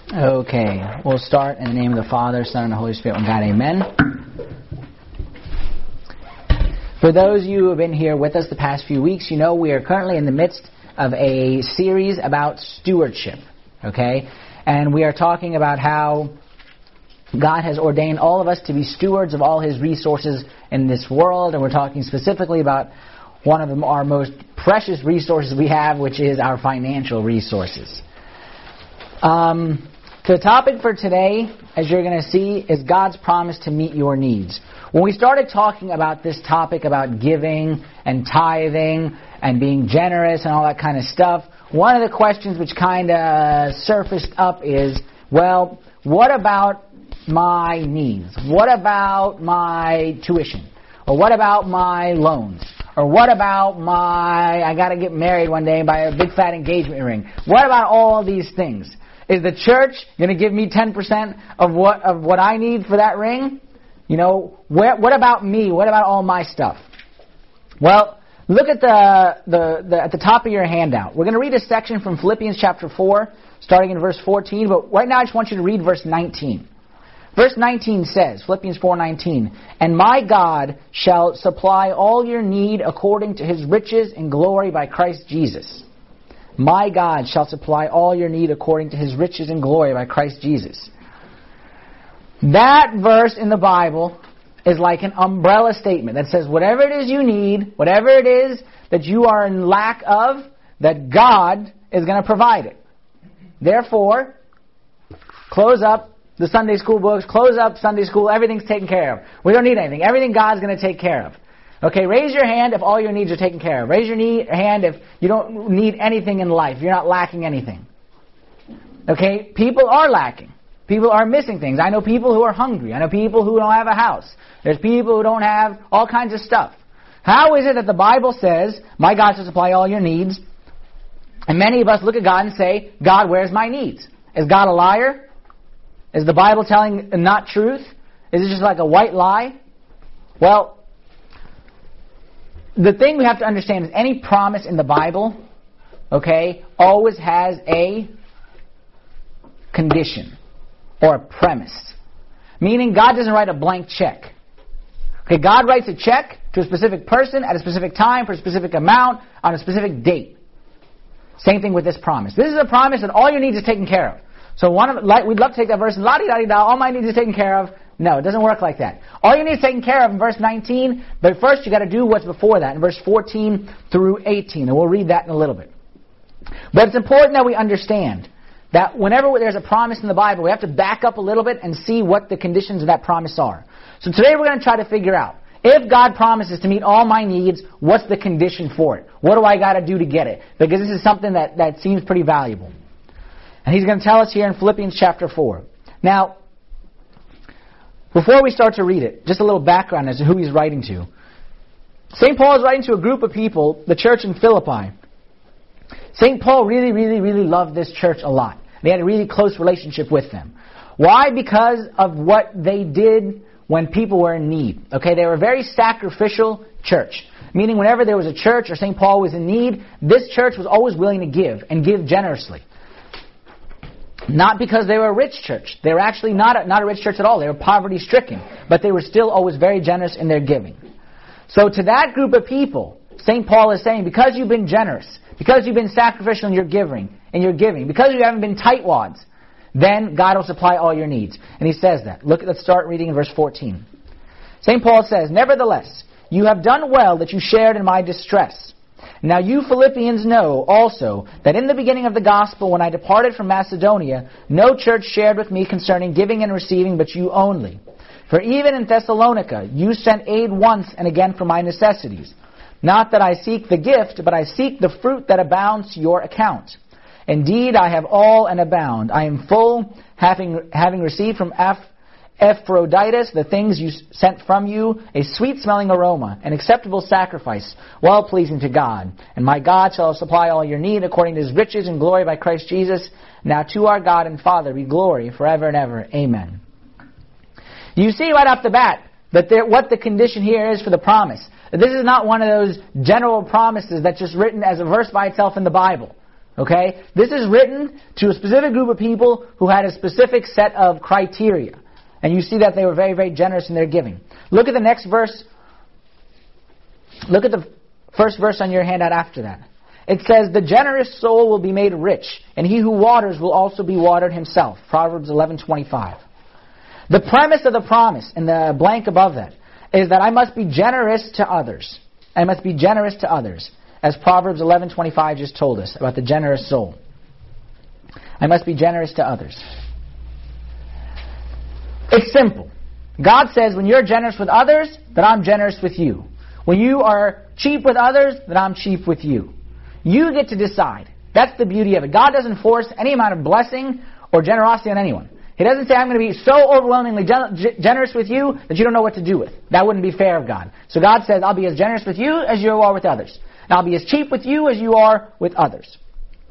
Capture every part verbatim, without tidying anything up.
Okay, we'll start in the name of the Father, Son, and the Holy Spirit, one God, amen. For those of you who have been here with us the past few weeks, you know we are currently in the midst of a series about stewardship, okay? And we are talking about how God has ordained all of us to be stewards of all His resources in this world, and we're talking specifically about one of our most precious resources we have, which is our financial resources. Um, the topic for today, as you're going to see, is God's promise to meet your needs. When we started talking about this topic about giving and tithing and being generous and all that kind of stuff, one of the questions which kind of surfaced up is, well, what about my needs? What about my tuition? Or what about my loans? Or what about my, I got to get married one day and buy a big fat engagement ring? What about all these things? Is the church going to give me ten percent of what of what I need for that ring? You know, where, what about me? What about all my stuff? Well, look at the, the, the at the top of your handout. We're going to read a section from Philippians chapter four, starting in verse fourteen. But right now I just want you to read verse nineteen. Verse nineteen says, Philippians four nineteen, "And my God shall supply all your need according to His riches and glory by Christ Jesus." My God shall supply all your need according to His riches and glory by Christ Jesus. That verse in the Bible is like an umbrella statement that says whatever it is you need, whatever it is that you are in lack of, that God is going to provide it. Therefore, close up the Sunday school books, close up Sunday school, everything's taken care of. We don't need anything. Everything God's going to take care of. Okay, raise your hand if all your needs are taken care of. Raise your need, hand if you don't need anything in life. You're not lacking anything. Okay, people are lacking. People are missing things. I know people who are hungry. I know people who don't have a house. There's people who don't have all kinds of stuff. How is it that the Bible says, my God shall supply all your needs, and many of us look at God and say, God, where's my needs? Is God a liar? Is the Bible telling not truth? Is it just like a white lie? Well, the thing we have to understand is any promise in the Bible, okay, always has a condition or a premise. Meaning God doesn't write a blank check. Okay, God writes a check to a specific person at a specific time for a specific amount on a specific date. Same thing with this promise. This is a promise that all your needs are taken care of. So one of, like, we'd love to take that verse and la-di-da-di-da, all my needs are taken care of. No, it doesn't work like that. All you need is taken care of in verse nineteen, but first you got to do what's before that, in verse fourteen through eighteen, and we'll read that in a little bit. But it's important that we understand that whenever there's a promise in the Bible, we have to back up a little bit and see what the conditions of that promise are. So today we're going to try to figure out, if God promises to meet all my needs, what's the condition for it? What do I got to do to get it? Because this is something that, that seems pretty valuable. And He's going to tell us here in Philippians chapter four. Now, before we start to read it, just a little background as to who he's writing to. Saint Paul is writing to a group of people, the church in Philippi. Saint Paul really, really, really loved this church a lot. And he had a really close relationship with them. Why? Because of what they did when people were in need. Okay, they were a very sacrificial church. Meaning whenever there was a church or Saint Paul was in need, this church was always willing to give, and give generously. Not because they were a rich church. They were actually not a, not a rich church at all. They were poverty-stricken. But they were still always very generous in their giving. So to that group of people, Saint Paul is saying, because you've been generous, because you've been sacrificial in your giving, in your giving, because you haven't been tightwads, then God will supply all your needs. And he says that. Look, let's start reading in verse fourteen. Saint Paul says, "Nevertheless, you have done well that you shared in my distress. Now you Philippians know also that in the beginning of the gospel, when I departed from Macedonia, no church shared with me concerning giving and receiving, but you only. For even in Thessalonica, you sent aid once and again for my necessities. Not that I seek the gift, but I seek the fruit that abounds to your account. Indeed, I have all and abound. I am full, having having received from Aph- Epaphroditus the things you sent from you, a sweet-smelling aroma, an acceptable sacrifice, well-pleasing to God. And my God shall supply all your need according to His riches and glory by Christ Jesus. Now to our God and Father be glory forever and ever. Amen." You see right off the bat that there, what the condition here is for the promise. This is not one of those general promises that's just written as a verse by itself in the Bible. Okay? This is written to a specific group of people who had a specific set of criteria. And you see that they were very, very generous in their giving. Look at the next verse. Look at the first verse on your handout after that. It says, the generous soul will be made rich, and he who waters will also be watered himself. Proverbs eleven twenty-five. The premise of the promise, in the blank above that, is that I must be generous to others. I must be generous to others, as Proverbs eleven twenty-five just told us about the generous soul. I must be generous to others. It's simple. God says, when you're generous with others, then I'm generous with you. When you are cheap with others, then I'm cheap with you. You get to decide. That's the beauty of it. God doesn't force any amount of blessing or generosity on anyone. He doesn't say, I'm going to be so overwhelmingly gen- generous with you that you don't know what to do with. That wouldn't be fair of God. So God says, I'll be as generous with you as you are with others. And I'll be as cheap with you as you are with others.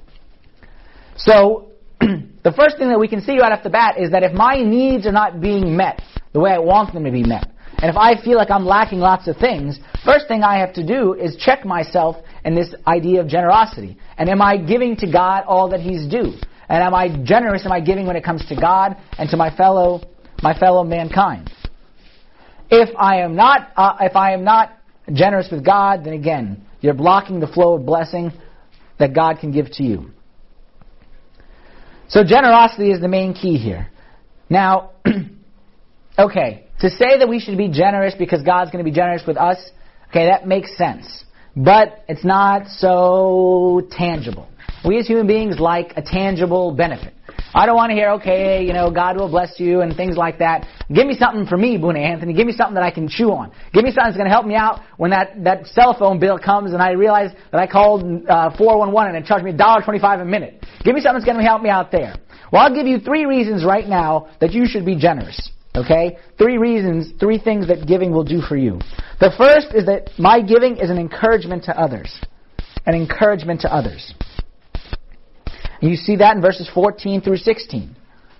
So, the first thing that we can see right off the bat is that if my needs are not being met the way I want them to be met, and if I feel like I'm lacking lots of things, first thing I have to do is check myself in this idea of generosity. And am I giving to God all that He's due? And am I generous? Am I giving when it comes to God and to my fellow my fellow mankind? If I am not uh, if I am not generous with God, then again, you're blocking the flow of blessing that God can give to you. So generosity is the main key here. Now, okay, to say that we should be generous because God's going to be generous with us, okay, that makes sense. But it's not so tangible. We as human beings like a tangible benefit. I don't want to hear, okay, you know, God will bless you and things like that. Give me something for me, Boone Anthony. Give me something that I can chew on. Give me something that's going to help me out when that, that cell phone bill comes and I realize that I called uh, four one one and it charged me one dollar twenty-five a minute. Give me something that's going to help me out there. Well, I'll give you three reasons right now that you should be generous. Okay? Three reasons, three things that giving will do for you. The first is that my giving is an encouragement to others. An encouragement to others. And you see that in verses fourteen through sixteen.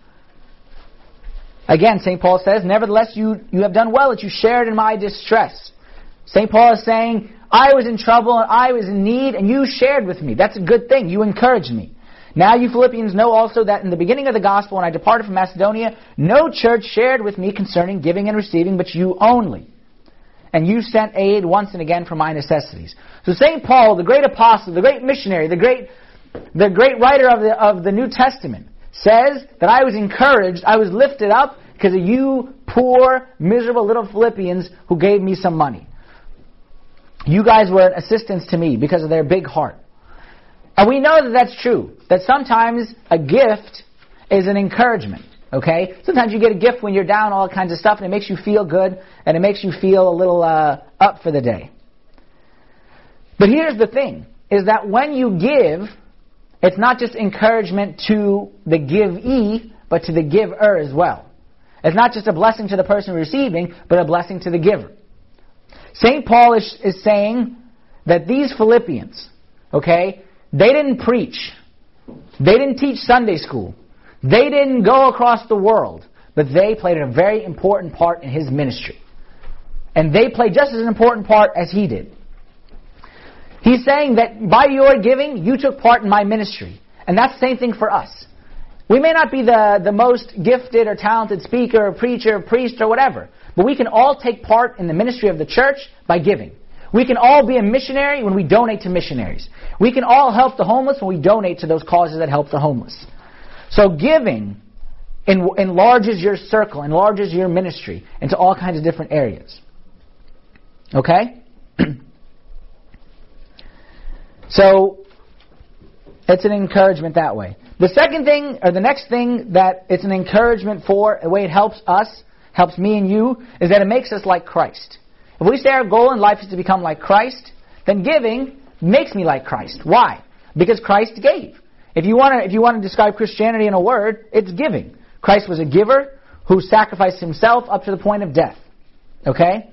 Again, Saint Paul says, nevertheless, you, you have done well that you shared in my distress. Saint Paul is saying, I was in trouble and I was in need and you shared with me. That's a good thing. You encouraged me. Now you Philippians know also that in the beginning of the gospel, when I departed from Macedonia, no church shared with me concerning giving and receiving, but you only. And you sent aid once and again for my necessities. So Saint Paul, the great apostle, the great missionary, the great the great writer of the of the New Testament, says that I was encouraged, I was lifted up because of you poor, miserable little Philippians who gave me some money. You guys were an assistance to me because of their big heart. And we know that that's true. That sometimes a gift is an encouragement. Okay? Sometimes you get a gift when you're down, all kinds of stuff, and it makes you feel good, and it makes you feel a little uh, up for the day. But here's the thing, is that when you give, it's not just encouragement to the givee, but to the giver as well. It's not just a blessing to the person receiving, but a blessing to the giver. Saint Paul is, is saying that these Philippians, okay, they didn't preach. They didn't teach Sunday school. They didn't go across the world. But they played a very important part in his ministry. And they played just as an important part as he did. He's saying that by your giving, you took part in my ministry. And that's the same thing for us. We may not be the, the most gifted or talented speaker or preacher or priest or whatever. But we can all take part in the ministry of the church by giving. We can all be a missionary when we donate to missionaries. We can all help the homeless when we donate to those causes that help the homeless. So giving en- enlarges your circle, enlarges your ministry into all kinds of different areas. Okay? So, it's an encouragement that way. The second thing, or the next thing that it's an encouragement for, the way it helps us, helps me and you, is that it makes us like Christ. If we say our goal in life is to become like Christ, then giving makes me like Christ. Why? Because Christ gave. If you want to, if you want to describe Christianity in a word, it's giving. Christ was a giver who sacrificed himself up to the point of death. Okay?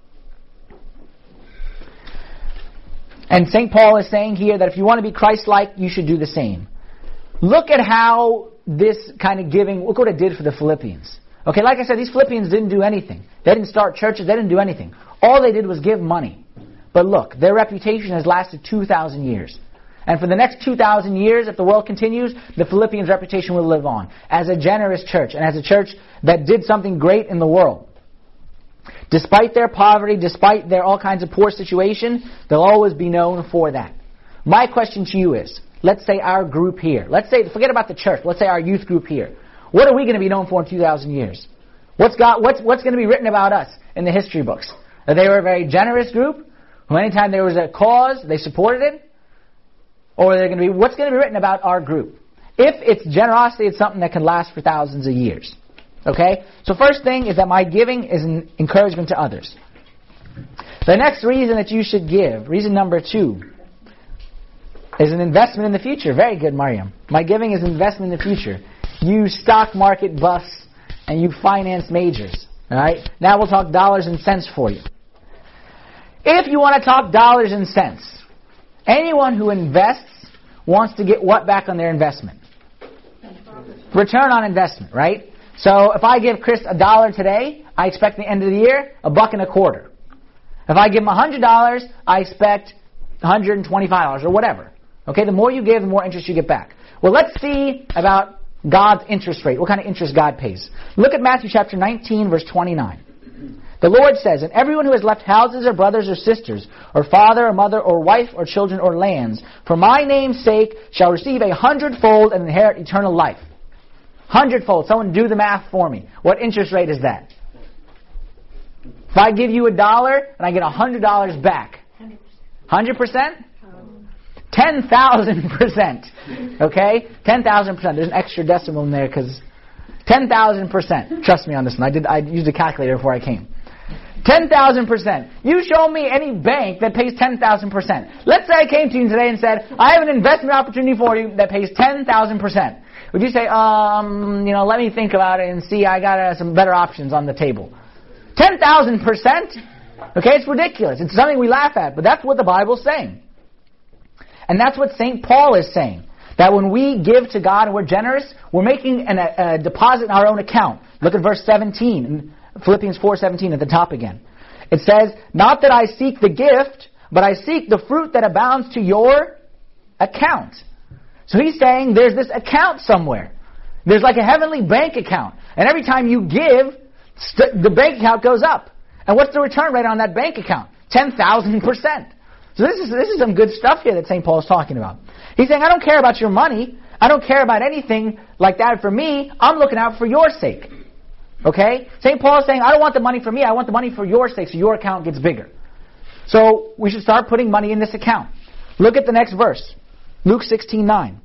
And Saint Paul is saying here that if you want to be Christ-like, you should do the same. Look at how this kind of giving, look what it did for the Philippians. Okay, like I said, these Philippians didn't do anything. They didn't start churches, they didn't do anything. All they did was give money. But look, their reputation has lasted two thousand years. And for the next two thousand years, if the world continues, the Philippians' reputation will live on as a generous church and as a church that did something great in the world. Despite their poverty, despite their all kinds of poor situation, they'll always be known for that. My question to you is, let's say our group here, let's say, forget about the church, let's say our youth group here. What are we going to be known for in two thousand years? What's, got, what's, what's going to be written about us in the history books? That they were a very generous group, who anytime there was a cause, they supported it? Or they're going to be, what's going to be written about our group? If it's generosity, it's something that can last for thousands of years. Okay? So first thing is that my giving is an encouragement to others. The next reason that you should give, reason number two, is an investment in the future. Very good, Mariam. My giving is an investment in the future. You stock market buffs and you finance majors. All right? Now we'll talk dollars and cents for you. If you want to talk dollars and cents, anyone who invests wants to get what back on their investment? Return on investment, right? So if I give Chris a dollar today, I expect at the end of the year a buck and a quarter. If I give him a hundred dollars, I expect one hundred twenty-five dollars or whatever. Okay, the more you give, the more interest you get back. Well, let's see about God's interest rate. What kind of interest God pays? Look at Matthew chapter nineteen, verse twenty-nine. The Lord says, "And everyone who has left houses or brothers or sisters, or father or mother or wife or children or lands, for my name's sake, shall receive a hundredfold and inherit eternal life." Hundredfold. Someone do the math for me. What interest rate is that? If I give you a dollar and I get a hundred dollars back, hundred percent? Ten thousand percent. Okay, ten thousand percent. There's an extra decimal in there because ten thousand percent. Trust me on this one. I did. I used a calculator before I came. Ten thousand percent. You show me any bank that pays ten thousand percent. Let's say I came to you today and said, "I have an investment opportunity for you that pays ten thousand percent." Would you say, um, you know, let me think about it and see, I got uh, some better options on the table? ten thousand percent? Okay, it's ridiculous. It's something we laugh at, but that's what the Bible's saying. And that's what Saint Paul is saying. That when we give to God and we're generous, we're making an, a, a deposit in our own account. Look at verse seventeen, in Philippians four seventeen at the top again. It says, "Not that I seek the gift, but I seek the fruit that abounds to your account." So he's saying there's this account somewhere. There's like a heavenly bank account. And every time you give, st- the bank account goes up. And what's the return rate on that bank account? ten thousand percent. So this is this is some good stuff here that Saint Paul is talking about. He's saying, I don't care about your money. I don't care about anything like that for me. I'm looking out for your sake. Okay? Saint Paul is saying, I don't want the money for me. I want the money for your sake so your account gets bigger. So we should start putting money in this account. Look at the next verse. Luke sixteen nine.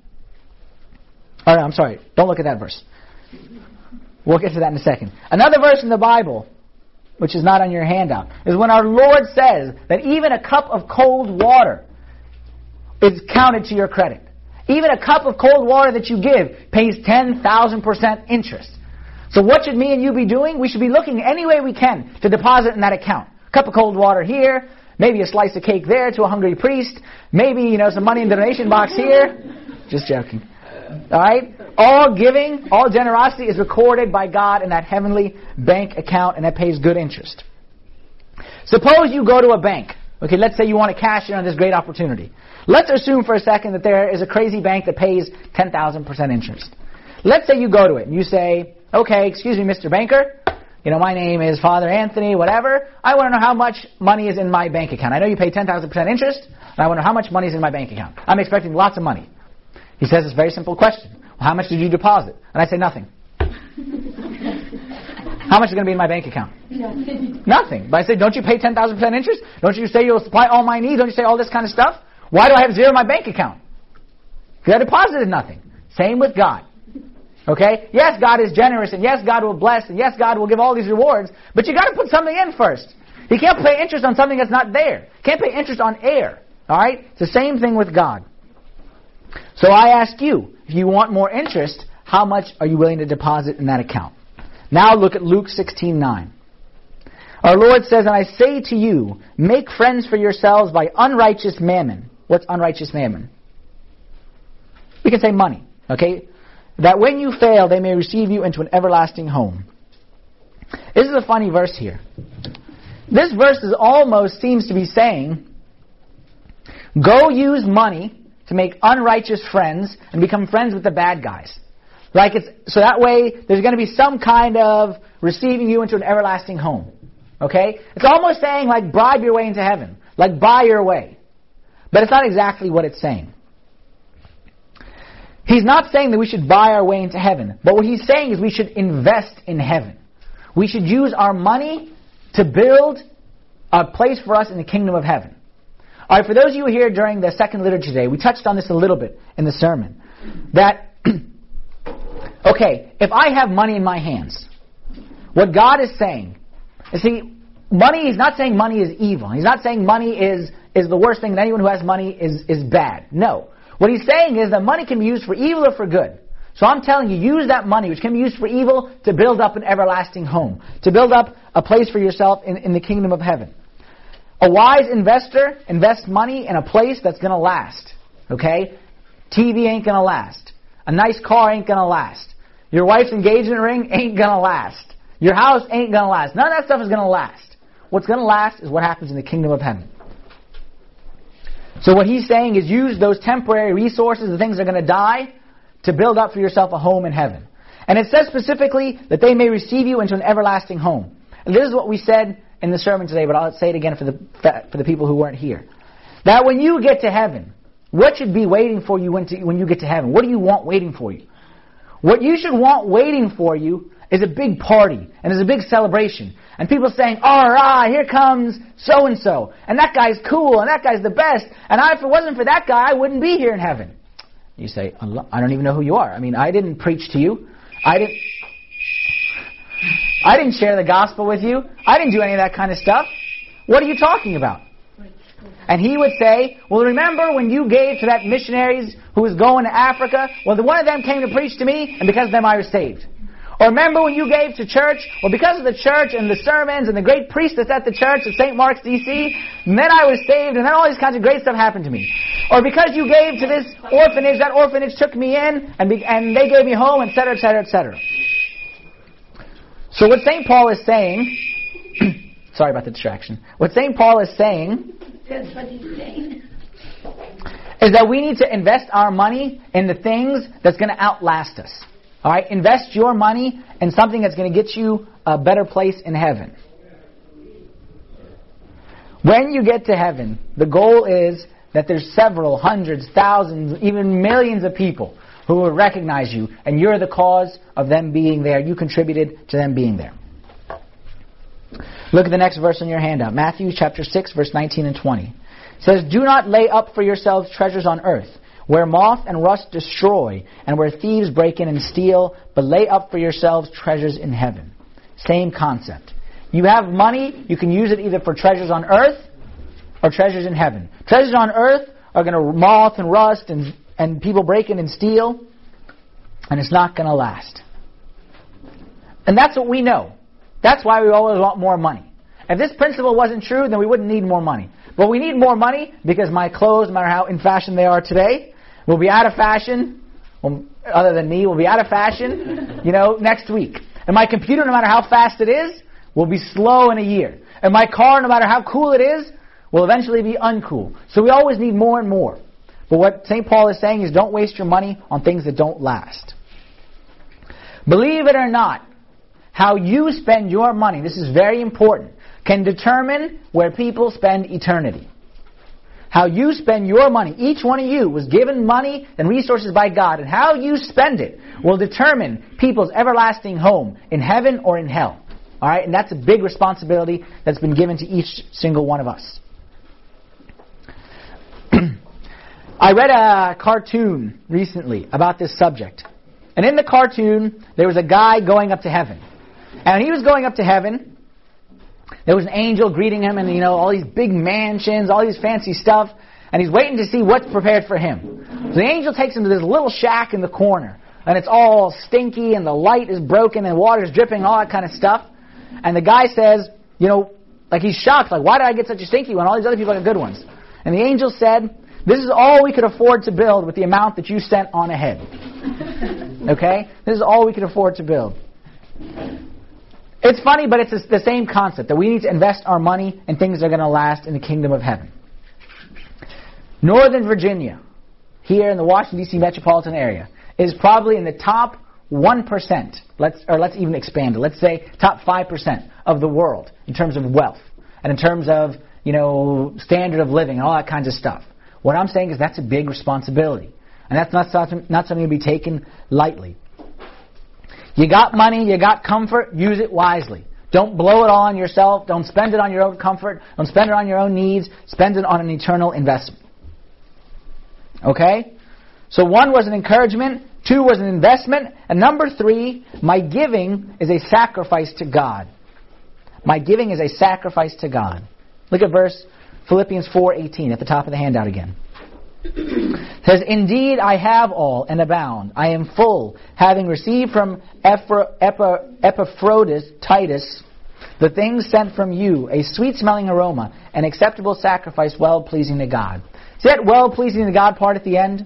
Oh, no, I'm sorry. Don't look at that verse. We'll get to that in a second. Another verse in the Bible, which is not on your handout, is when our Lord says that even a cup of cold water is counted to your credit. Even a cup of cold water that you give pays ten thousand percent interest. So what should me and you be doing? We should be looking any way we can to deposit in that account. A cup of cold water here, maybe a slice of cake there to a hungry priest, maybe, you know, some money in the donation box here. Just joking. All right? All giving, all generosity is recorded by God in that heavenly bank account, and that pays good interest. Suppose you go to a bank. Okay, let's say you want to cash in on this great opportunity. Let's assume for a second that there is a crazy bank that pays ten thousand percent interest. Let's say you go to it and you say, okay, excuse me, Mister Banker, you know, my name is Father Anthony, whatever. I want to know how much money is in my bank account. I know you pay ten thousand percent interest, and I want to know how much money is in my bank account. I'm expecting lots of money. He says this very simple question. Well, how much did you deposit? And I say nothing. How much is going to be in my bank account? Nothing. Nothing. But I say, don't you pay ten thousand percent interest? Don't you say you'll supply all my needs? Don't you say all this kind of stuff? Why do I have zero in my bank account? Because I deposited nothing. Same with God. Okay? Yes, God is generous, and yes, God will bless, and yes, God will give all these rewards, but you got to put something in first. You can't pay interest on something that's not there. You can't pay interest on air. All right? It's the same thing with God. So I ask you, if you want more interest, how much are you willing to deposit in that account? Now look at Luke sixteen nine. Our Lord says, "And I say to you, make friends for yourselves by unrighteous mammon." What's unrighteous mammon? We can say money. Okay? "That when you fail, they may receive you into an everlasting home." This is a funny verse here. This verse is almost seems to be saying, go use money to to make unrighteous friends and become friends with the bad guys. Like it's so that way there's going to be some kind of receiving you into an everlasting home. Okay? It's almost saying like bribe your way into heaven. Like buy your way. But it's not exactly what it's saying. He's not saying that we should buy our way into heaven. But what he's saying is we should invest in heaven. We should use our money to build a place for us in the kingdom of heaven. All right, for those of you here during the second liturgy today, we touched on this a little bit in the sermon. That, okay, if I have money in my hands, what God is saying, you see, money, he's not saying money is evil. He's not saying money is, is the worst thing, and anyone who has money is, is bad. No. What he's saying is that money can be used for evil or for good. So I'm telling you, use that money, which can be used for evil, to build up an everlasting home. To build up a place for yourself in, in the kingdom of heaven. A wise investor invests money in a place that's going to last. Okay? T V ain't going to last. A nice car ain't going to last. Your wife's engagement ring ain't going to last. Your house ain't going to last. None of that stuff is going to last. What's going to last is what happens in the kingdom of heaven. So what he's saying is use those temporary resources, the things that are going to die, to build up for yourself a home in heaven. And it says specifically that they may receive you into an everlasting home. And this is what we said in the sermon today, but I'll say it again for the for the people who weren't here. That when you get to heaven, what should be waiting for you when, to, when you get to heaven? What do you want waiting for you? What you should want waiting for you is a big party, and is a big celebration. And people saying, all right, here comes so-and-so, and that guy's cool, and that guy's the best, and I, if it wasn't for that guy, I wouldn't be here in heaven. You say, I don't even know who you are. I mean, I didn't preach to you. I didn't I didn't share the gospel with you. I didn't do any of that kind of stuff. What are you talking about? And he would say, well, remember when you gave to that missionaries who was going to Africa? Well, the one of them came to preach to me, and because of them I was saved. Or remember when you gave to church? Well, because of the church and the sermons and the great priest that's at the church at Saint Mark's, D C, and then I was saved, and then all these kinds of great stuff happened to me. Or because you gave to this orphanage, that orphanage took me in, and be, and they gave me home, et cetera, et cetera, et cetera. So what Saint Paul is saying, sorry about the distraction. What Saint Paul is saying, That's what he's saying, is that we need to invest our money in the things that's going to outlast us. All right, invest your money in something that's going to get you a better place in heaven. When you get to heaven, the goal is that there's several hundreds, thousands, even millions of people who will recognize you, and you're the cause of them being there. You contributed to them being there. Look at the next verse on your handout. Matthew chapter six, verse nineteen and twenty. It says, do not lay up for yourselves treasures on earth, where moth and rust destroy, and where thieves break in and steal, but lay up for yourselves treasures in heaven. Same concept. You have money, you can use it either for treasures on earth or treasures in heaven. Treasures on earth are going to moth and rust, and, and people break in and steal, and it's not going to last. And that's what we know. That's why we always want more money. If this principle wasn't true, then we wouldn't need more money. But we need more money because my clothes, no matter how in fashion they are today, will be out of fashion, well, other than me, will be out of fashion, you know, next week. And my computer, no matter how fast it is, will be slow in a year. And my car, no matter how cool it is, will eventually be uncool. So we always need more and more. But what Saint Paul is saying is don't waste your money on things that don't last. Believe it or not, how you spend your money, this is very important, can determine where people spend eternity. How you spend your money, each one of you was given money and resources by God, and how you spend it will determine people's everlasting home in heaven or in hell. All right, and that's a big responsibility that's been given to each single one of us. I read a cartoon recently about this subject. And in the cartoon, there was a guy going up to heaven. And when he was going up to heaven, there was an angel greeting him, and you know, all these big mansions, all these fancy stuff, and he's waiting to see what's prepared for him. So the angel takes him to this little shack in the corner, and it's all stinky, and the light is broken, and water is dripping, all that kind of stuff. And the guy says, you know, like he's shocked, like, why did I get such a stinky one? All these other people got good ones. And the angel said, this is all we could afford to build with the amount that you sent on ahead. Okay? This is all we could afford to build. It's funny, but it's the same concept, that we need to invest our money in things that are going to last in the kingdom of heaven. Northern Virginia here in the Washington, D C metropolitan area is probably in the top one percent. Let's, or let's even expand it. Let's say top five percent of the world in terms of wealth and in terms of, you know, standard of living and all that kinds of stuff. What I'm saying is that's a big responsibility. And that's not something, not something to be taken lightly. You got money, you got comfort, use it wisely. Don't blow it all on yourself. Don't spend it on your own comfort. Don't spend it on your own needs. Spend it on an eternal investment. Okay? So one was an encouragement. Two was an investment. And number three, my giving is a sacrifice to God. My giving is a sacrifice to God. Look at verse Philippians four eighteen at the top of the handout again. It says, indeed, I have all and abound. I am full, having received from Ephra, Epa, Epaphroditus, Titus, the things sent from you, a sweet-smelling aroma, an acceptable sacrifice, well-pleasing to God. See that well-pleasing to God part at the end?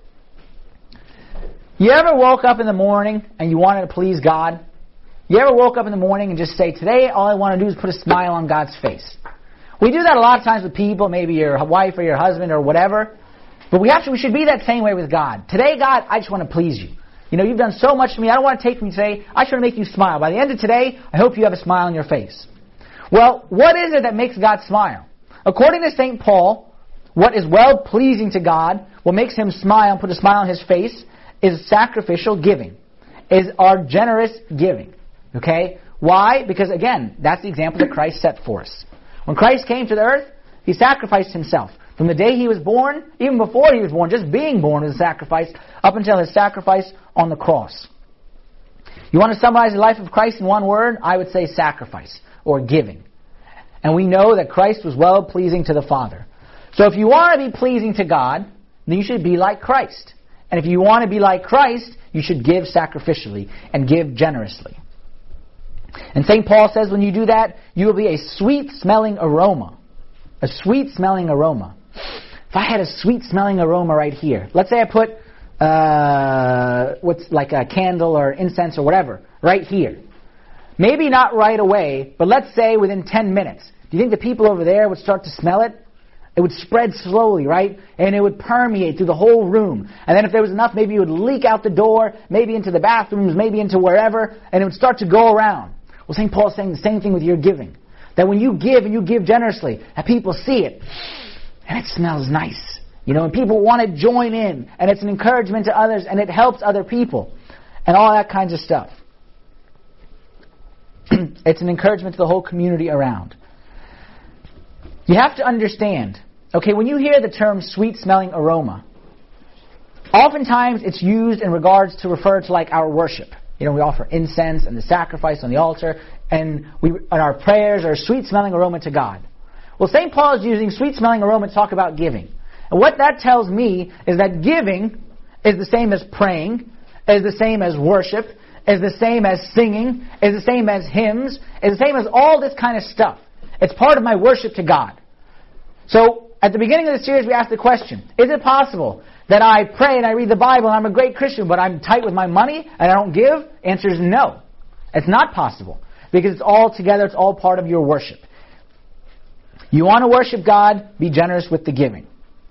You ever woke up in the morning and you wanted to please God? You ever woke up in the morning and just say, today all I want to do is put a smile on God's face? We do that a lot of times with people, maybe your wife or your husband or whatever. But we have to, we should be that same way with God. Today, God, I just want to please you. You know, you've done so much for me. I don't want to take from you today. I just want to make you smile. By the end of today, I hope you have a smile on your face. Well, what is it that makes God smile? According to Saint Paul, what is well-pleasing to God, what makes Him smile and put a smile on His face, is sacrificial giving, is our generous giving. Okay? Why? Because, again, that's the example that Christ set for us. When Christ came to the earth, He sacrificed Himself. From the day He was born, even before He was born, just being born was a sacrifice, up until His sacrifice on the cross. You want to summarize the life of Christ in one word? I would say sacrifice, or giving. And we know that Christ was well-pleasing to the Father. So if you want to be pleasing to God, then you should be like Christ. And if you want to be like Christ, you should give sacrificially and give generously. And Saint Paul says when you do that, you will be a sweet-smelling aroma. A sweet-smelling aroma. If I had a sweet-smelling aroma right here, let's say I put uh, what's like a candle or incense or whatever right here. Maybe not right away, but let's say within ten minutes. Do you think the people over there would start to smell it? It would spread slowly, right? And it would permeate through the whole room. And then if there was enough, maybe it would leak out the door, maybe into the bathrooms, maybe into wherever, and it would start to go around. Well, Saint Paul's saying the same thing with your giving. That when you give and you give generously, that people see it, and it smells nice. You know, and people want to join in, and it's an encouragement to others, and it helps other people, and all that kinds of stuff. It's an encouragement to the whole community around. You have to understand, okay, when you hear the term sweet-smelling aroma, oftentimes it's used in regards to refer to like our worship. You know, we offer incense and the sacrifice on the altar, and we and our prayers are a sweet-smelling aroma to God. Well, Saint Paul is using sweet-smelling aroma to talk about giving. And what that tells me is that giving is the same as praying, is the same as worship, is the same as singing, is the same as hymns, is the same as all this kind of stuff. It's part of my worship to God. So, at the beginning of the series, we asked the question, is it possible that I pray and I read the Bible and I'm a great Christian, but I'm tight with my money and I don't give? Answer is no. It's not possible. Because it's all together, it's all part of your worship. You want to worship God, be generous with the giving.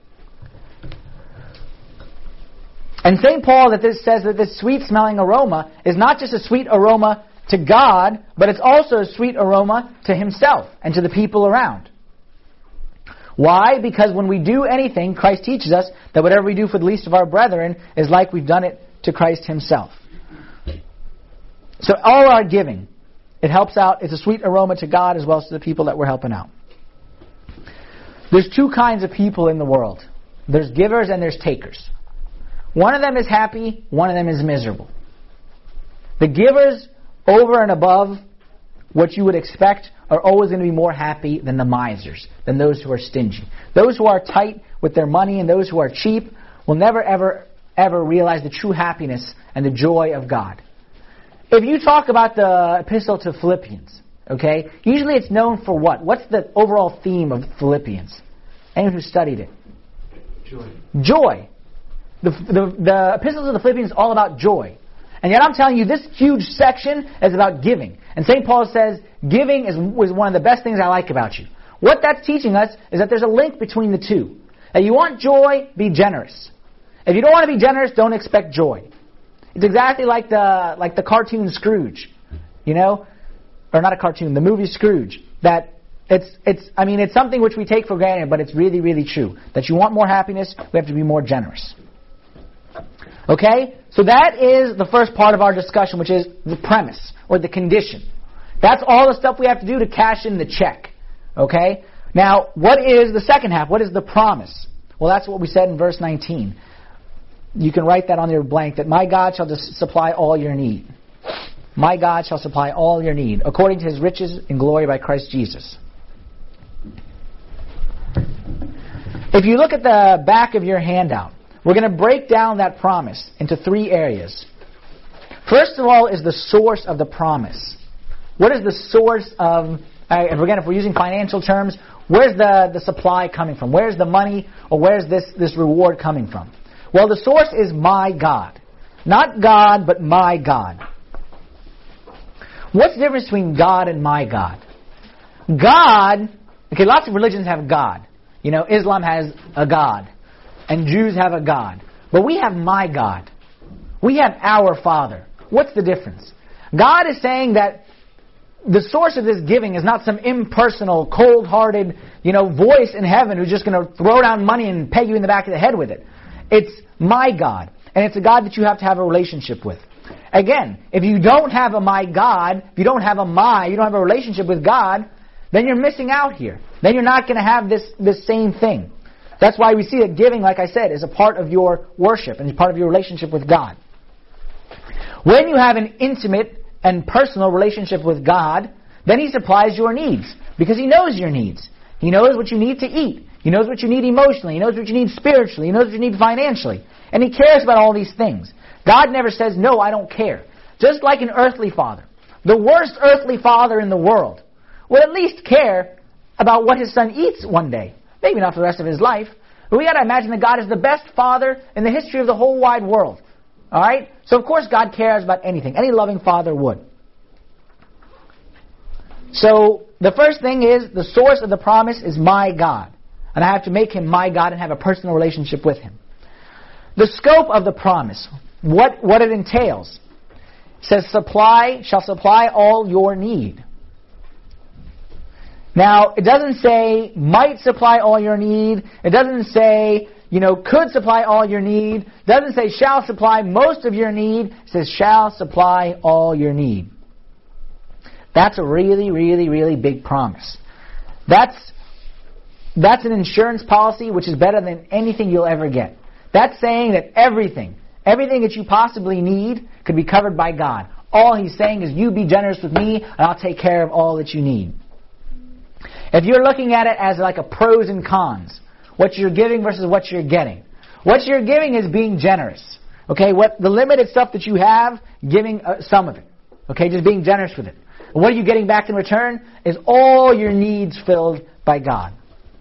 And Saint Paul that this says that this sweet-smelling aroma is not just a sweet aroma to God, but it's also a sweet aroma to himself and to the people around. Why? Because when we do anything, Christ teaches us that whatever we do for the least of our brethren is like we've done it to Christ himself. So all our giving, it helps out, it's a sweet aroma to God as well as to the people that we're helping out. There's two kinds of people in the world. There's givers and there's takers. One of them is happy, one of them is miserable. The givers, over and above what you would expect, are always going to be more happy than the misers, than those who are stingy. Those who are tight with their money and those who are cheap will never, ever, ever realize the true happiness and the joy of God. If you talk about the Epistle to Philippians, okay, usually it's known for what? What's the overall theme of Philippians? Anyone who studied it? Joy. Joy. The, the, the Epistles of the Philippians is all about joy. And yet I'm telling you, this huge section is about giving. And Saint Paul says, giving is, is one of the best things I like about you. What that's teaching us is that there's a link between the two. That you want joy, be generous. If you don't want to be generous, don't expect joy. It's exactly like the like the cartoon Scrooge, you know, or not a cartoon, the movie Scrooge. That it's it's I mean it's something which we take for granted, but it's really really true. That you want more happiness, we have to be more generous. Okay, so that is the first part of our discussion, which is the premise or the condition. That's all the stuff we have to do to cash in the check. Okay, now what is the second half? What is the promise? Well, that's what we said in verse nineteen. You can write that on your blank, that my God shall supply all your need. My God shall supply all your need, according to His riches in glory by Christ Jesus. If you look at the back of your handout, we're going to break down that promise into three areas. First of all is the source of the promise. What is the source of, uh, again, if we're using financial terms, where's the, the supply coming from? Where's the money, or where's this, this reward coming from? Well, the source is my God. Not God, but my God. What's the difference between God and my God? God, okay, lots of religions have God. You know, Islam has a God, and Jews have a God. But we have my God. We have our Father. What's the difference? God is saying that the source of this giving is not some impersonal, cold-hearted, you know, voice in heaven who's just going to throw down money and peg you in the back of the head with it. It's my God, and it's a God that you have to have a relationship with. Again, if you don't have a my God, if you don't have a my, you don't have a relationship with God, then you're missing out here. Then you're not going to have this, this same thing. That's why we see that giving, like I said, is a part of your worship and is part of your relationship with God. When you have an intimate and personal relationship with God, then He supplies your needs, because He knows your needs. He knows what you need to eat. He knows what you need emotionally. He knows what you need spiritually. He knows what you need financially. And He cares about all these things. God never says, no, I don't care. Just like an earthly father. The worst earthly father in the world will at least care about what his son eats one day. Maybe not for the rest of his life. But we got to imagine that God is the best father in the history of the whole wide world. All right? So of course God cares about anything. Any loving father would. So the first thing is, the source of the promise is my God. And I have to make Him my God and have a personal relationship with Him. The scope of the promise, what, what it entails. It says, supply, shall supply all your need. Now, it doesn't say, might supply all your need. It doesn't say, you know, could supply all your need. It doesn't say, shall supply most of your need. It says, shall supply all your need. That's a really, really, really big promise. That's That's an insurance policy which is better than anything you'll ever get. That's saying that everything, everything that you possibly need could be covered by God. All He's saying is, you be generous with me and I'll take care of all that you need. If you're looking at it as like a pros and cons, what you're giving versus what you're getting. What you're giving is being generous. Okay, what the limited stuff that you have, giving uh, some of it. Okay, just being generous with it. And what are you getting back in return? Is all your needs filled by God.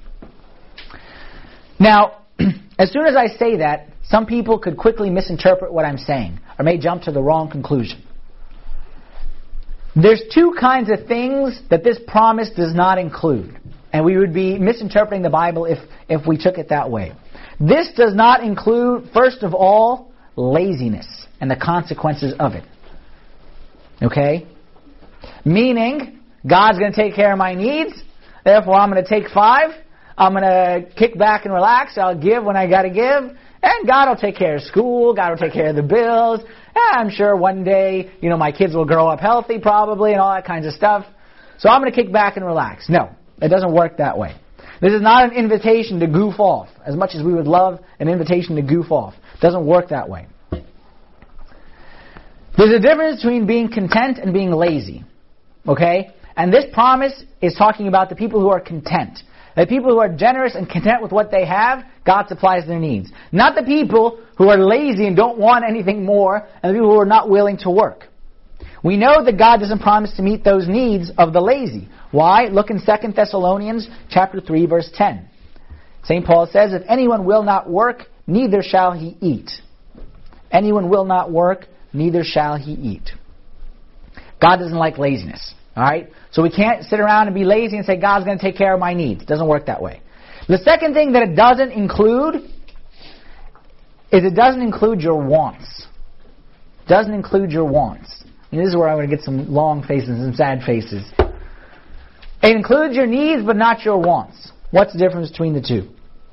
Now, as soon as I say that, some people could quickly misinterpret what I'm saying, or may jump to the wrong conclusion. There's two kinds of things that this promise does not include, and we would be misinterpreting the Bible if, if we took it that way. This does not include, first of all, laziness and the consequences of it. Okay? Meaning, God's going to take care of my needs, therefore I'm going to take five, I'm going to kick back and relax, I'll give when I got to give, and God will take care of school, God will take care of the bills, and I'm sure one day, you know, my kids will grow up healthy probably, and all that kinds of stuff. So I'm going to kick back and relax. No, it doesn't work that way. This is not an invitation to goof off, as much as we would love an invitation to goof off. It doesn't work that way. There's a difference between being content and being lazy. Okay? And this promise is talking about the people who are content. The people who are generous and content with what they have, God supplies their needs. Not the people who are lazy and don't want anything more, and the people who are not willing to work. We know that God doesn't promise to meet those needs of the lazy. Why? Look in Second Thessalonians chapter three, verse ten. Saint Paul says, if anyone will not work, neither shall he eat. Anyone will not work, neither shall he eat. God doesn't like laziness. All right? So we can't sit around and be lazy and say, God's going to take care of my needs. It doesn't work that way. The second thing that it doesn't include is it doesn't include your wants. Doesn't include your wants. And this is where I'm going to get some long faces and some sad faces. It includes your needs, but not your wants. What's the difference between the two?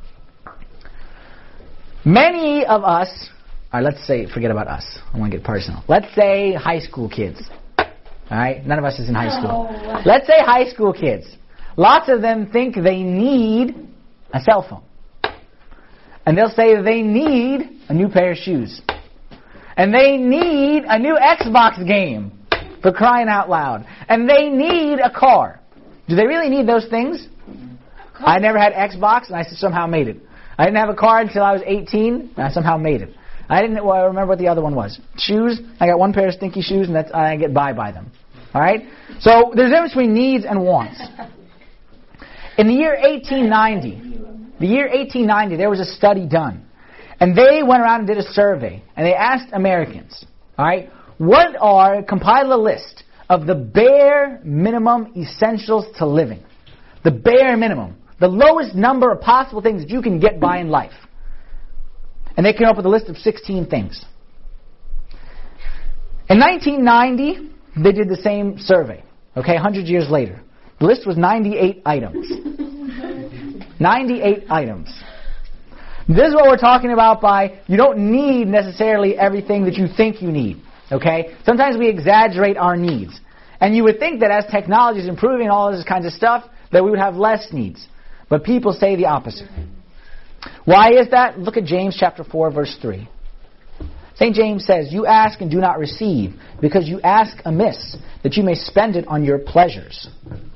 Many of us, all right, let's say, forget about us. I want to get personal. Let's say high school kids. All right? None of us is in high school. No. Let's say high school kids. Lots of them think they need a cell phone. And they'll say they need a new pair of shoes. And they need a new Xbox game, for crying out loud. And they need a car. Do they really need those things? I never had Xbox, and I somehow made it. I didn't have a car until I was eighteen, and I somehow made it. I didn't well, I remember what the other one was. Shoes, I got one pair of stinky shoes, and that's I get by by them. All right? So there's a difference between needs and wants. In the year eighteen ninety, the year eighteen ninety, there was a study done. And they went around and did a survey, and they asked Americans, all right, what are, compile a list of the bare minimum essentials to living. The bare minimum. The lowest number of possible things that you can get by in life. And they came up with a list of sixteen things. In nineteen ninety, they did the same survey, okay, one hundred years later. The list was ninety-eight items. ninety-eight items. This is what we're talking about by you don't need necessarily everything that you think you need. Okay? Sometimes we exaggerate our needs. And you would think that as technology is improving all this kinds of stuff, that we would have less needs. But people say the opposite. Why is that? Look at James chapter four, verse three. Saint James says, you ask and do not receive, because you ask amiss, that you may spend it on your pleasures.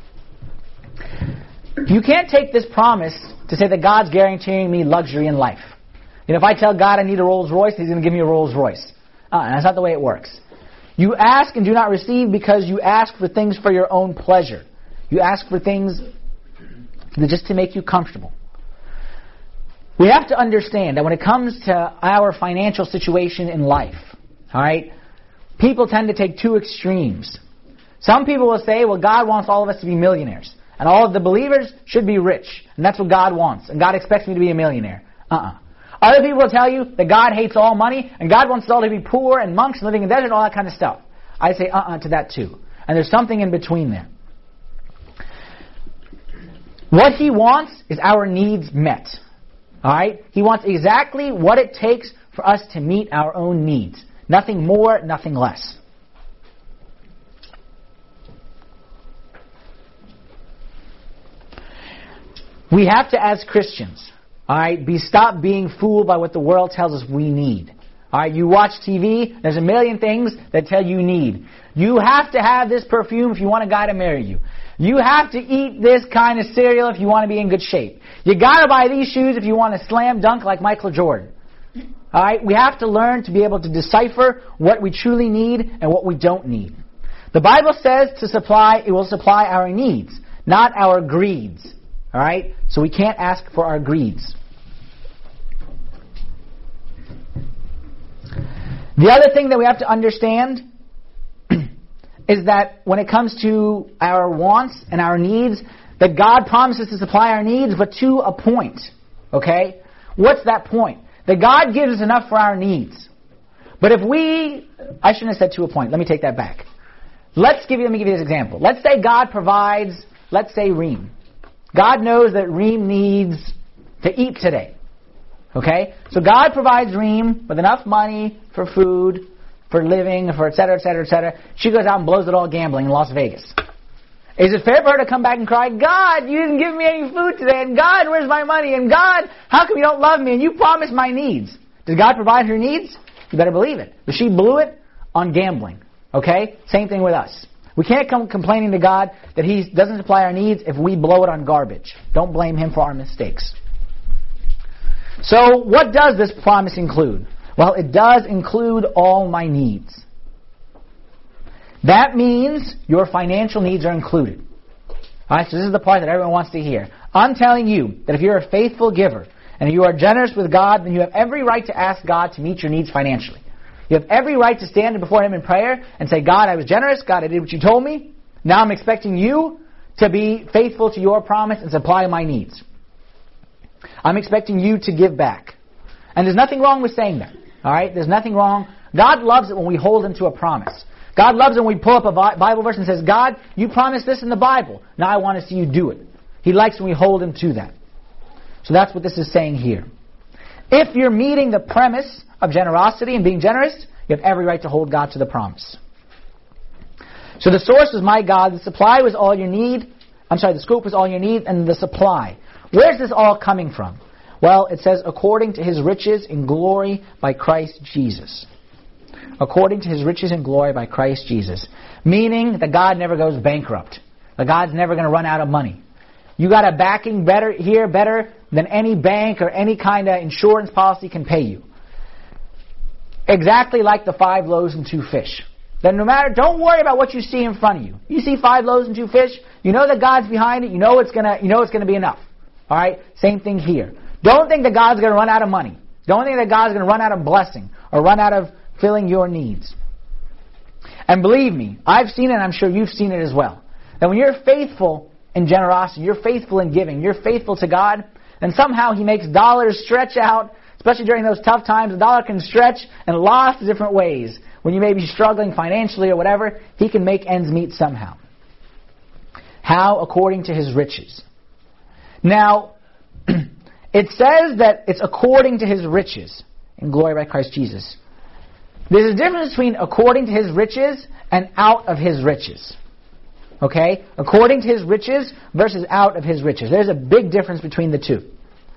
You can't take this promise to say that God's guaranteeing me luxury in life. You know, if I tell God I need a Rolls Royce, He's going to give me a Rolls Royce. Uh, that's not the way it works. You ask and do not receive because you ask for things for your own pleasure. You ask for things just to make you comfortable. We have to understand that when it comes to our financial situation in life, all right, people tend to take two extremes. Some people will say, well, God wants all of us to be millionaires. And all of the believers should be rich. And that's what God wants. And God expects me to be a millionaire. Uh-uh. Other people will tell you that God hates all money, and God wants us all to be poor and monks and living in the desert and all that kind of stuff. I say uh-uh to that too. And there's something in between there. What He wants is our needs met. All right? He wants exactly what it takes for us to meet our own needs. Nothing more, nothing less. We have to, as Christians, all right, be stop being fooled by what the world tells us we need. All right, you watch T V, there's a million things that tell you need. You have to have this perfume if you want a guy to marry you. You have to eat this kind of cereal if you want to be in good shape. You got to buy these shoes if you want to slam dunk like Michael Jordan. All right, we have to learn to be able to decipher what we truly need and what we don't need. The Bible says to supply, it will supply our needs, not our greeds. All right? So we can't ask for our greeds. The other thing that we have to understand is that when it comes to our wants and our needs, that God promises to supply our needs, but to a point. Okay? What's that point? That God gives us enough for our needs. But if we... I shouldn't have said to a point. Let me take that back. Let's give you, let me give you this example. Let's say God provides, let's say Reem. God knows that Reem needs to eat today. Okay? So God provides Reem with enough money for food, for living, for et cetera, et cetera, et cetera. She goes out and blows it all gambling in Las Vegas. Is it fair for her to come back and cry, God, you didn't give me any food today, and God, where's my money, and God, how come you don't love me, and you promised my needs? Does God provide her needs? You better believe it. But she blew it on gambling. Okay? Same thing with us. We can't come complaining to God that He doesn't supply our needs if we blow it on garbage. Don't blame Him for our mistakes. So, what does this promise include? Well, it does include all my needs. That means your financial needs are included. All right, so this is the part that everyone wants to hear. I'm telling you that if you're a faithful giver and you are generous with God, then you have every right to ask God to meet your needs financially. You have every right to stand before Him in prayer and say, God, I was generous. God, I did what you told me. Now I'm expecting you to be faithful to your promise and supply my needs. I'm expecting you to give back. And there's nothing wrong with saying that. All right? There's nothing wrong. God loves it when we hold Him to a promise. God loves it when we pull up a Bible verse and says, God, you promised this in the Bible. Now I want to see you do it. He likes when we hold Him to that. So that's what this is saying here. If you're meeting the premise of generosity and being generous, you have every right to hold God to the promise. So the source was my God. The supply was all you need. I'm sorry, the scoop was all you need, and the supply. Where's this all coming from? Well, it says, according to His riches in glory by Christ Jesus. According to His riches in glory by Christ Jesus. Meaning that God never goes bankrupt. That God's never going to run out of money. You got a backing better here, better than any bank or any kind of insurance policy can pay you. Exactly like the five loaves and two fish. Then no matter, don't worry about what you see in front of you. You see five loaves and two fish, you know that God's behind it, you know it's gonna, you know it's gonna be enough. Alright? Same thing here. Don't think that God's gonna run out of money. Don't think that God's gonna run out of blessing or run out of filling your needs. And believe me, I've seen it and I'm sure you've seen it as well. That when you're faithful in generosity, you're faithful in giving, you're faithful to God, and somehow He makes dollars stretch out, especially during those tough times. The dollar can stretch in lots of different ways. When you may be struggling financially or whatever, He can make ends meet somehow. How? According to His riches. Now, it says that it's according to His riches in glory by Christ Jesus. There's a difference between according to His riches and out of His riches. Okay? According to His riches versus out of His riches. There's a big difference between the two.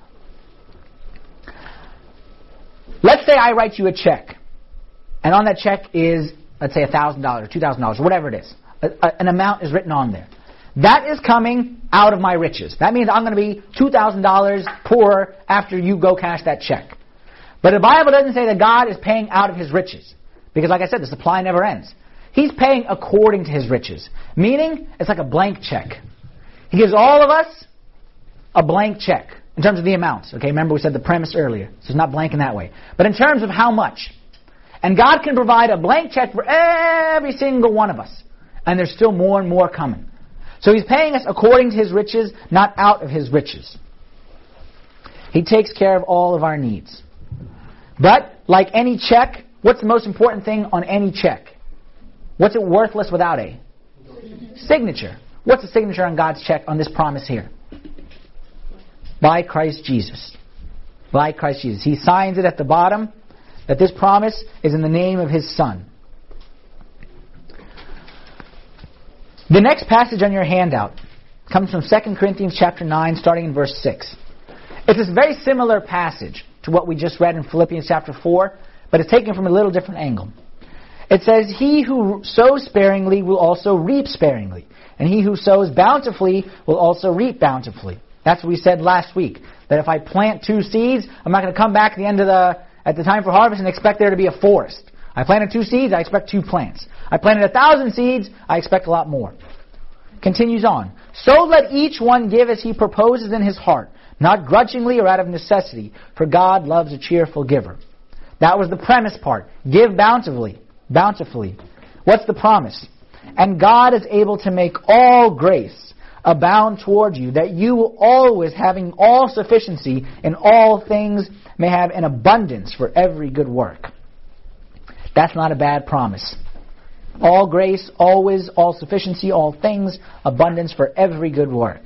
Let's say I write you a check. And on that check is, let's say, one thousand dollars or two thousand dollars, whatever it is. A, a, an amount is written on there. That is coming out of my riches. That means I'm going to be two thousand dollars poorer after you go cash that check. But the Bible doesn't say that God is paying out of His riches. Because like I said, the supply never ends. He's paying according to His riches. Meaning, it's like a blank check. He gives all of us a blank check in terms of the amounts. Okay, remember we said the premise earlier. So it's not blank in that way. But in terms of how much. And God can provide a blank check for every single one of us. And there's still more and more coming. So He's paying us according to His riches, not out of His riches. He takes care of all of our needs. But, like any check, what's the most important thing on any check? What's it worthless without a? Signature. What's the signature on God's check on this promise here? By Christ Jesus. By Christ Jesus. He signs it at the bottom that this promise is in the name of His Son. The next passage on your handout comes from Second Corinthians chapter nine, starting in verse six. It's a very similar passage to what we just read in Philippians chapter four, but it's taken from a little different angle. It says, He who sows sparingly will also reap sparingly, and he who sows bountifully will also reap bountifully. That's what we said last week, that if I plant two seeds, I'm not going to come back at the end of the at the time for harvest and expect there to be a forest. I planted two seeds, I expect two plants. I planted a thousand seeds, I expect a lot more. Continues on. So let each one give as he proposes in his heart, not grudgingly or out of necessity, for God loves a cheerful giver. That was the premise part. Give bountifully. Bountifully. What's the promise? And God is able to make all grace abound toward you, that you always, having all sufficiency in all things, may have an abundance for every good work. That's not a bad promise. All grace, always, all sufficiency, all things, abundance for every good work.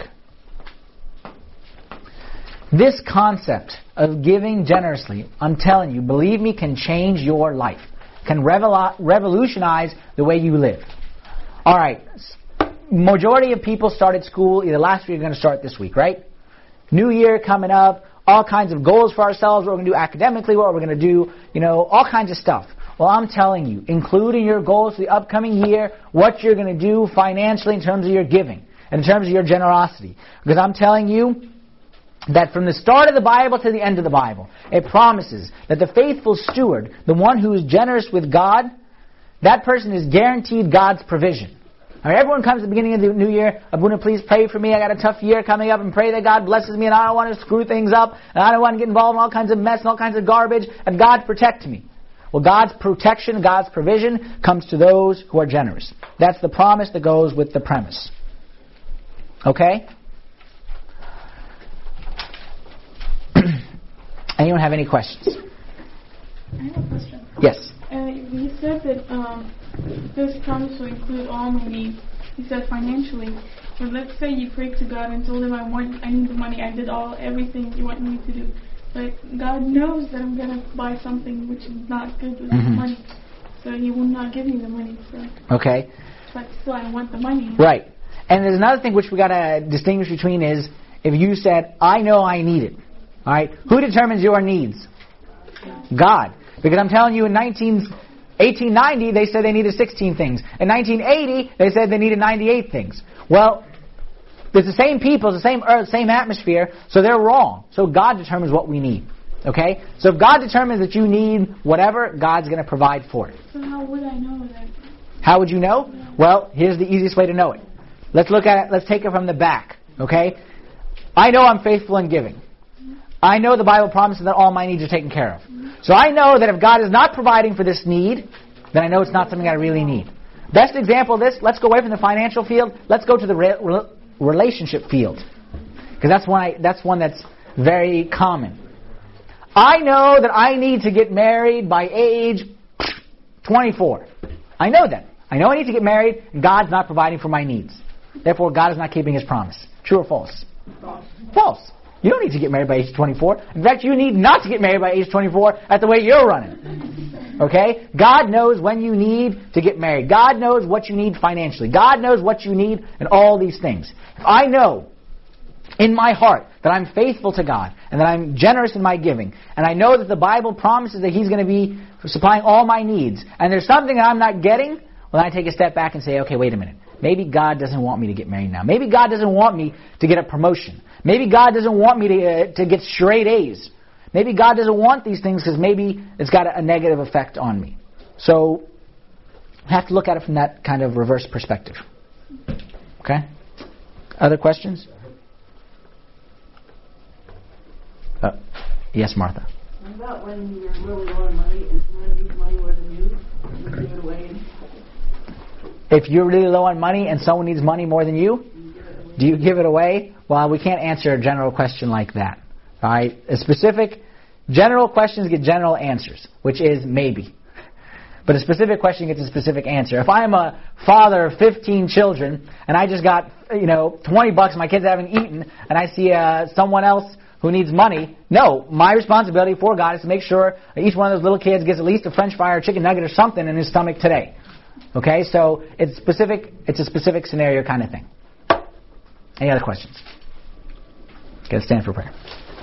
This concept of giving generously, I'm telling you, believe me, can change your life. Can revol- revolutionize the way you live. All right. Majority of people started school either last week or going to start this week, right? New year coming up, all kinds of goals for ourselves, what we're going to do academically, what we're going to do, you know, all kinds of stuff. Well, I'm telling you, including your goals for the upcoming year, what you're going to do financially in terms of your giving, and in terms of your generosity. Because I'm telling you that from the start of the Bible to the end of the Bible, it promises that the faithful steward, the one who is generous with God, that person is guaranteed God's provision. I mean, everyone comes at the beginning of the new year, Abuna, please pray for me, I got a tough year coming up, and pray that God blesses me, and I don't want to screw things up, and I don't want to get involved in all kinds of mess and all kinds of garbage, and God protect me. Well, God's protection, God's provision comes to those who are generous. That's the promise that goes with the premise. Okay? Anyone have any questions? I have a question. Yes. Uh, you said that um, this promise will include all my needs. You said financially. But let's say you prayed to God and told him, I want, I need the money. I did all, everything you want me to do. But God knows that I'm going to buy something which is not good with Mm-hmm. the money. So he will not give me the money. So. Okay. But still, I want the money. Right. And there's another thing which we got to distinguish between is if you said, I know I need it. All right. Who determines your needs? God. Because I'm telling you, in nineteen, eighteen ninety, they said they needed sixteen things. In nineteen eighty, they said they needed ninety-eight things. Well, it's the same people, it's the same earth, same atmosphere, so they're wrong. So God determines what we need. Okay? So if God determines that you need whatever, God's going to provide for it. So how would I know that? How would you know? Well, here's the easiest way to know it. Let's look at it, let's take it from the back. Okay? I know I'm faithful in giving. I know the Bible promises that all my needs are taken care of. So I know that if God is not providing for this need, then I know it's not something I really need. Best example of this, let's go away from the financial field, let's go to the re- re- relationship field. Because that's one, I, that's one that's very common. I know that I need to get married by age twenty-four. I know that. I know I need to get married, and God's not providing for my needs. Therefore, God is not keeping His promise. True or false? False. False. You don't need to get married by age twenty-four. In fact, you need not to get married by age twenty-four at the way you're running. Okay? God knows when you need to get married. God knows what you need financially. God knows what you need in all these things. If I know in my heart that I'm faithful to God and that I'm generous in my giving, and I know that the Bible promises that He's going to be supplying all my needs, and there's something that I'm not getting, well, then I take a step back and say, okay, wait a minute. Maybe God doesn't want me to get married now. Maybe God doesn't want me to get a promotion. Maybe God doesn't want me to uh, to get straight A's. Maybe God doesn't want these things because maybe it's got a, a negative effect on me. So, I have to look at it from that kind of reverse perspective. Okay? Other questions? Uh, yes, Martha. What about when you're really low on money and someone needs money more than you, you give it away? If you're really low on money and someone needs money more than you, do you give it away? Well, we can't answer a general question like that. All right? A specific, general questions get general answers, which is maybe. But a specific question gets a specific answer. If I'm a father of fifteen children and I just got, you know, twenty bucks and my kids haven't eaten, and I see uh, someone else who needs money, no, my responsibility for God is to make sure that each one of those little kids gets at least a French fry or chicken nugget or something in his stomach today. Okay, so it's specific. It's a specific scenario kind of thing. Any other questions? Okay, let's stand for prayer.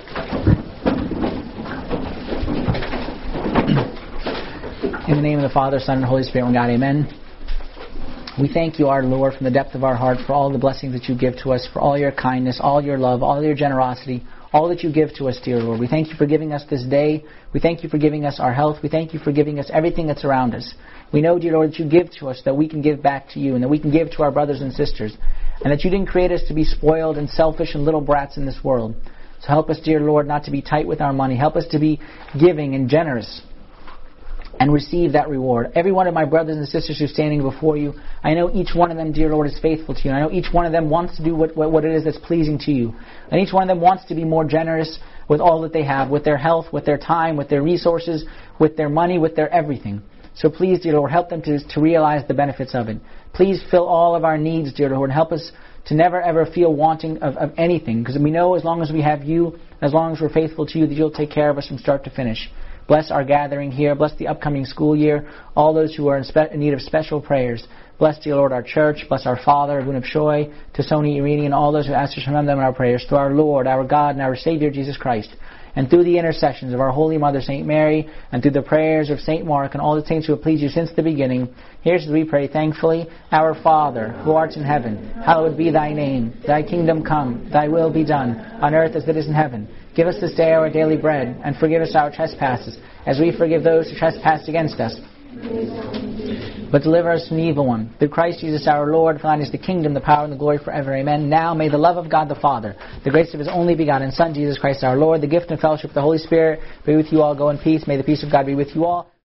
In the name of the Father, Son, and Holy Spirit, one God, amen. We thank you, our Lord, from the depth of our heart for all the blessings that you give to us, for all your kindness, all your love, all your generosity, all that you give to us, dear Lord. We thank you for giving us this day. We thank you for giving us our health. We thank you for giving us everything that's around us. We know, dear Lord, that you give to us that we can give back to you and that we can give to our brothers and sisters, and that you didn't create us to be spoiled and selfish and little brats in this world. So help us, dear Lord, not to be tight with our money. Help us to be giving and generous and receive that reward. Every one of my brothers and sisters who's standing before you, I know each one of them, dear Lord, is faithful to you. I know each one of them wants to do what, what, what it is that's pleasing to you. And each one of them wants to be more generous with all that they have, with their health, with their time, with their resources, with their money, with their everything. So please, dear Lord, help them to, to realize the benefits of it. Please fill all of our needs, dear Lord, and help us to never ever feel wanting of, of anything. Because we know as long as we have you, as long as we're faithful to you, that you'll take care of us from start to finish. Bless our gathering here. Bless the upcoming school year. All those who are in, spe- in need of special prayers. Bless, dear Lord, our church. Bless our father, Abunab Shoy, Tasoni Irini, and all those who ask us to remember them in our prayers. To our Lord, our God, and our Savior, Jesus Christ. And through the intercessions of our Holy Mother, Saint Mary, and through the prayers of Saint Mark, and all the saints who have pleased you since the beginning, here's as we pray thankfully. Our Father, who art in heaven, hallowed be thy name. Thy kingdom come, thy will be done, on earth as it is in heaven. Give us this day our daily bread, and forgive us our trespasses, as we forgive those who trespass against us. But deliver us from the evil one. Through Christ Jesus our Lord, for thine is the kingdom, the power, and the glory forever. Amen. Now may the love of God the Father, the grace of His only begotten Son, Jesus Christ our Lord, the gift and fellowship of the Holy Spirit be with you all. Go in peace. May the peace of God be with you all.